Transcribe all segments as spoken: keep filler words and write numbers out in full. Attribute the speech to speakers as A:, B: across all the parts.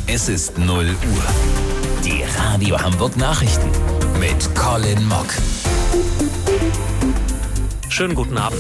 A: Es ist null Uhr. Die Radio Hamburg Nachrichten mit Colin Mock.
B: Schönen guten Abend.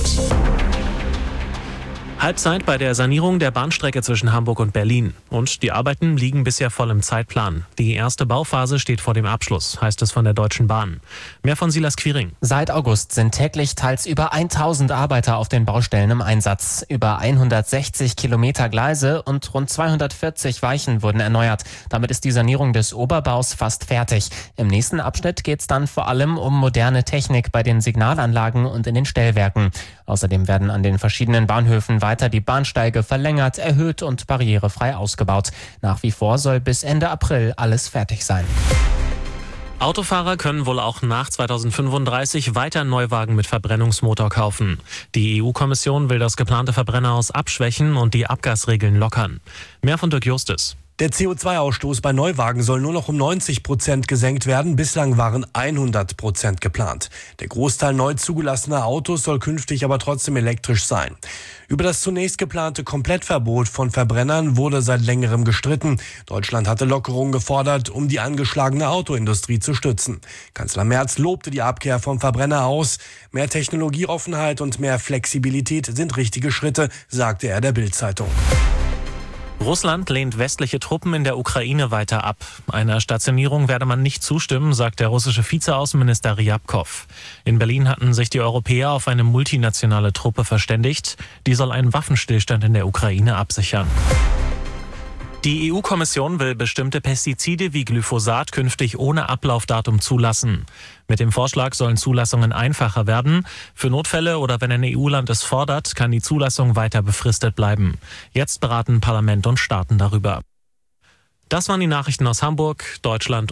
B: Halbzeit bei der Sanierung der Bahnstrecke zwischen Hamburg und Berlin. Und die Arbeiten liegen bisher voll im Zeitplan. Die erste Bauphase steht vor dem Abschluss, heißt es von der Deutschen Bahn. Mehr von Silas Quiring.
C: Seit August sind täglich teils über tausend Arbeiter auf den Baustellen im Einsatz. Über hundertsechzig Kilometer Gleise und rund zweihundertvierzig Weichen wurden erneuert. Damit ist die Sanierung des Oberbaus fast fertig. Im nächsten Abschnitt geht es dann vor allem um moderne Technik bei den Signalanlagen und in den Stellwerken. Außerdem werden an den verschiedenen Bahnhöfen weiter die Bahnsteige verlängert, erhöht und barrierefrei ausgebaut. Nach wie vor soll bis Ende April alles fertig sein.
B: Autofahrer können wohl auch nach zweitausendfünfunddreißig weiter Neuwagen mit Verbrennungsmotor kaufen. Die E U-Kommission will das geplante Verbrennerhaus abschwächen und die Abgasregeln lockern. Mehr von Dirk Justus.
D: Der C O zwei Ausstoß bei Neuwagen soll nur noch um neunzig Prozent gesenkt werden. Bislang waren hundert Prozent geplant. Der Großteil neu zugelassener Autos soll künftig aber trotzdem elektrisch sein. Über das zunächst geplante Komplettverbot von Verbrennern wurde seit längerem gestritten. Deutschland hatte Lockerungen gefordert, um die angeschlagene Autoindustrie zu stützen. Kanzler Merz lobte die Abkehr vom Verbrenner aus. Mehr Technologieoffenheit und mehr Flexibilität sind richtige Schritte, sagte er der Bild-Zeitung.
B: Russland lehnt westliche Truppen in der Ukraine weiter ab. Einer Stationierung werde man nicht zustimmen, sagt der russische Vizeaußenminister Ryabkov. In Berlin hatten sich die Europäer auf eine multinationale Truppe verständigt. Die soll einen Waffenstillstand in der Ukraine absichern. Die E U-Kommission will bestimmte Pestizide wie Glyphosat künftig ohne Ablaufdatum zulassen. Mit dem Vorschlag sollen Zulassungen einfacher werden. Für Notfälle oder wenn ein E U-Land es fordert, kann die Zulassung weiter befristet bleiben. Jetzt beraten Parlament und Staaten darüber. Das waren die Nachrichten aus Hamburg, Deutschland